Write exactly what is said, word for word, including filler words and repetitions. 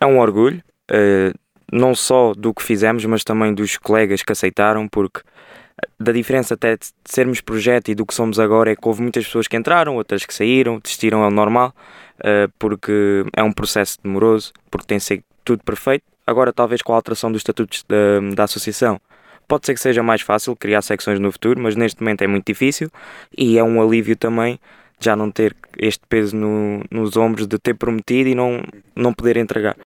É um orgulho, uh, não só do que fizemos, mas também dos colegas que aceitaram, porque da diferença até de sermos projeto e do que somos agora é que houve muitas pessoas que entraram, outras que saíram, desistiram, é o normal, uh, porque é um processo demoroso, porque tem de ser tudo perfeito. Agora, talvez com a alteração dos estatutos da, da associação, pode ser que seja mais fácil criar secções no futuro, mas neste momento é muito difícil e é um alívio também já não ter este peso no, nos ombros de ter prometido e não, não poder entregar.